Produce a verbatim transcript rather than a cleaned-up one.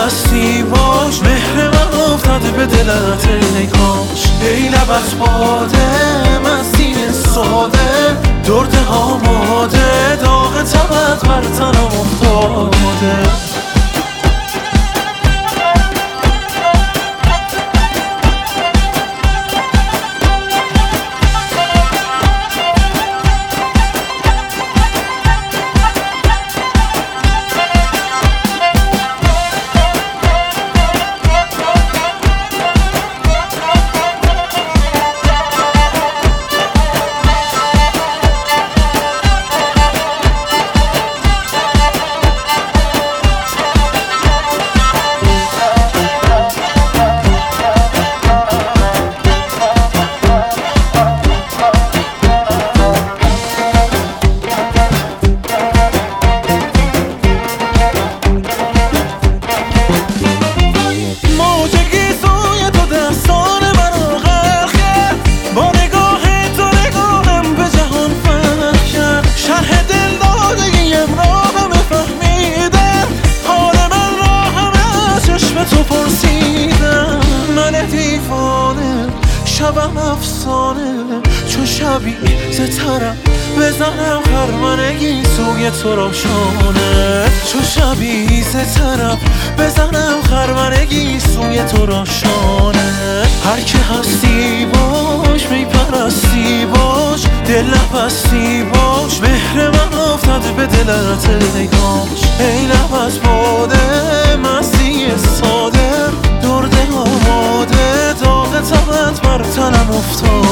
هستی باش، مهر من افتاده به دلت ای کاش. ای لبت باده مستی ساده، درد آماده، داغ تبت بر تنم افتاده. شبم افسانه چو شبی سترم بزنم خرمنگی سوی تو روشانه. چو شبی سترم بزنم خرمنگی سوی تو روشانه. هر که هستی باش می پرستی باش، دل نبستی باش، مهر من افتاده به دلت ای کاش. ای لبت باده مستی ساده، درد آماده، داغ تبت بر تنم افتاد.